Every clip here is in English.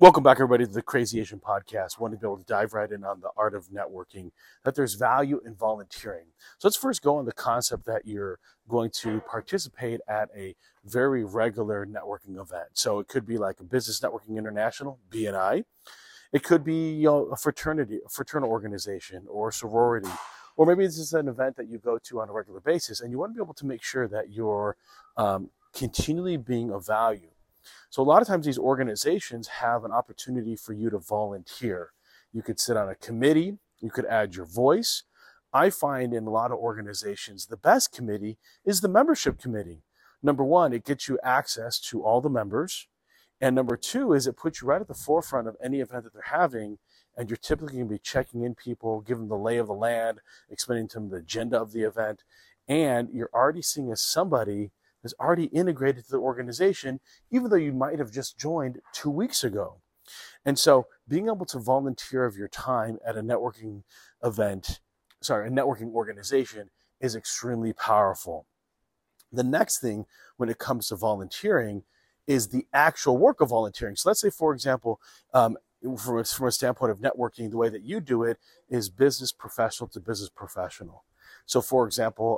Welcome back, everybody, to the Crazy Asian Podcast. Want to be able to dive right in on the art of networking, that there's value in volunteering. So let's first go on the concept that you're going to participate at a very regular networking event. So it could be like a Business Networking International, BNI. It could be a fraternal organization or sorority. Or maybe this is an event that you go to on a regular basis, and you want to be able to make sure that you're continually being of value. So a lot of times these organizations have an opportunity for you to volunteer. You could sit on a committee. You could add your voice. I find in a lot of organizations, the best committee is the membership committee. Number one, it gets you access to all the members. And number two is it puts you right at the forefront of any event that they're having. And you're typically going to be checking in people, giving them the lay of the land, explaining to them the agenda of the event. And you're already seeing as somebody is already integrated to the organization, even though you might have just joined 2 weeks ago. And so being able to volunteer of your time at a networking organization is extremely powerful. The next thing when it comes to volunteering is the actual work of volunteering. So let's say, for example, from a standpoint of networking, the way that you do it is business professional to business professional. So for example,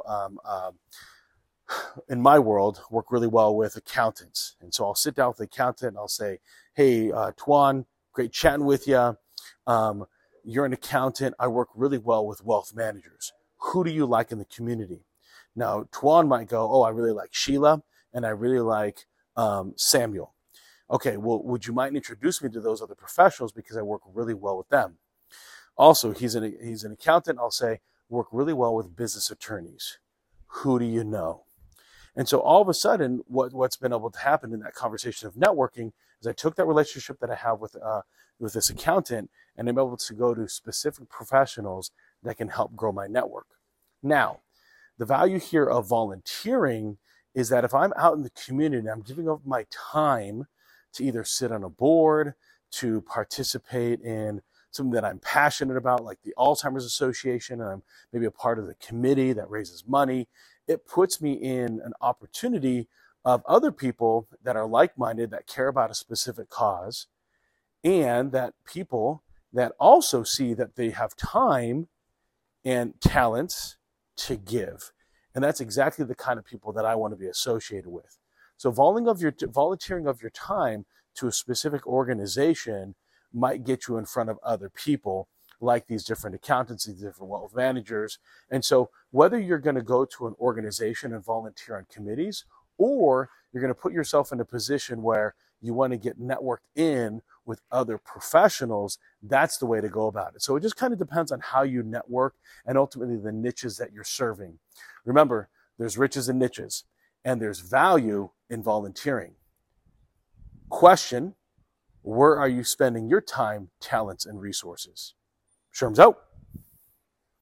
in my world, work really well with accountants. And so I'll sit down with the accountant and I'll say, hey, Tuan, great chatting with you. You're an accountant. I work really well with wealth managers. Who do you like in the community? Now, Tuan might go, oh, I really like Sheila and I really like Samuel. Okay, well, would you mind introduce me to those other professionals because I work really well with them? Also, he's an accountant. I'll say, work really well with business attorneys. Who do you know? And so all of a sudden, what's been able to happen in that conversation of networking is I took that relationship that I have with this accountant and I'm able to go to specific professionals that can help grow my network. Now, the value here of volunteering is that if I'm out in the community, I'm giving up my time to either sit on a board, to participate in something that I'm passionate about, like the Alzheimer's Association, and I'm maybe a part of the committee that raises money. It puts me in an opportunity of other people that are like-minded, that care about a specific cause, and that people that also see that they have time and talents to give. And that's exactly the kind of people that I want to be associated with. So volunteering of your time to a specific organization might get you in front of other people like these different accountants, these different wealth managers. And so whether you're going to go to an organization and volunteer on committees, or you're going to put yourself in a position where you want to get networked in with other professionals, that's the way to go about it. So it just kind of depends on how you network and ultimately the niches that you're serving. Remember, there's riches and niches, and there's value in volunteering. Question: where are you spending your time, talents, and resources? Sherm's out.